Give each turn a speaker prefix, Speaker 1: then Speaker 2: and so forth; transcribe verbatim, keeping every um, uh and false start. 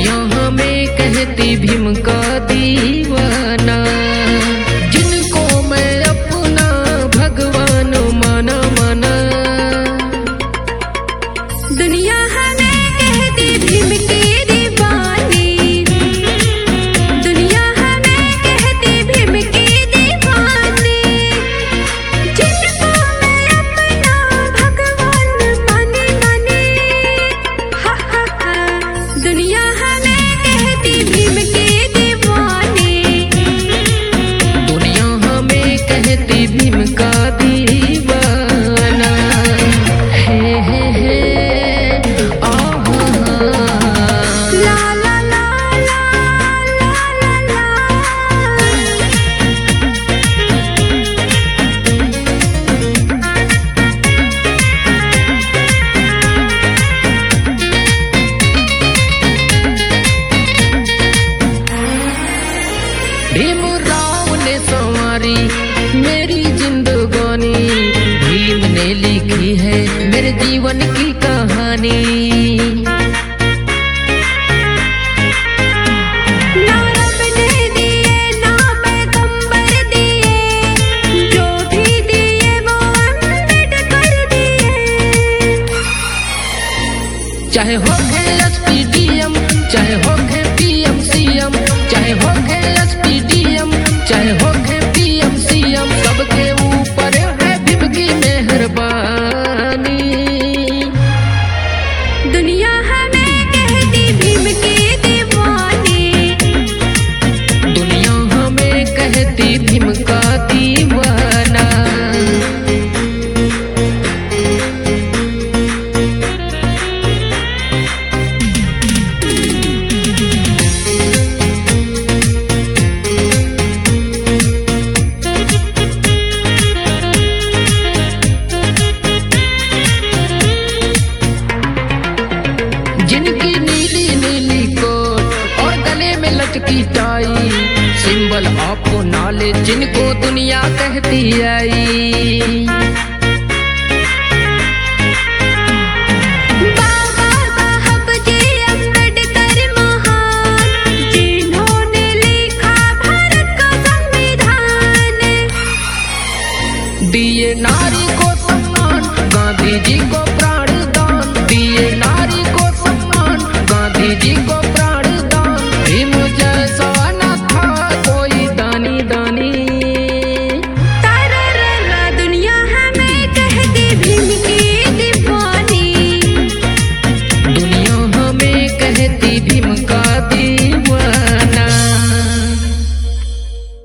Speaker 1: दुनिया हमें कहती भीम का दीवाना, जिनको मैं अपना भगवान माना माना।
Speaker 2: दुनिया हमें कहती भीम की दीवानी, दुनिया हमें कहती भीम की दीवानी, जिनको मैं अपना भगवान माने माने। हा हा हा, दुनिया हमें कहती भीम की दीवानी,
Speaker 1: दुनिया हमें कहती भीम का दीवाना। हे हे हे
Speaker 2: ला ला ला ला ला ला ला।
Speaker 1: भीमराव ने संवारी मेरी जिंदगानी, भीम ने लिखी है मेरे जीवन की कहानी।
Speaker 2: ना रब ने दिए ना पैगंबर दिए, जो भी दिए वो अम्बेडकर दिए।
Speaker 1: चाहे हो गए एस पी डी एम, चाहे हो गए पी एम सी एम, चाहे हो गए एस पी डी एम, चाहे हो गए पी एम सी एम, सबके ऊपर है भीम की मेहरबानी।
Speaker 2: दुनिया हमें कहती भीम की दीवानी,
Speaker 1: दुनिया हमें कहती भीम का दीवाना। जिनकी नीली नीली कोट और गले में लटकी टाई, सिंबल आपको नॉलेज जिनको दुनिया कहती आई।
Speaker 2: बाबा साहब जी अम्बेडकर महान, जिन्होंने लिखा भारत का संविधान।
Speaker 1: दिए नारी को सम्मान, गांधी जी को प्राण दान, दिए नारी को सम्मान, गांधी जी को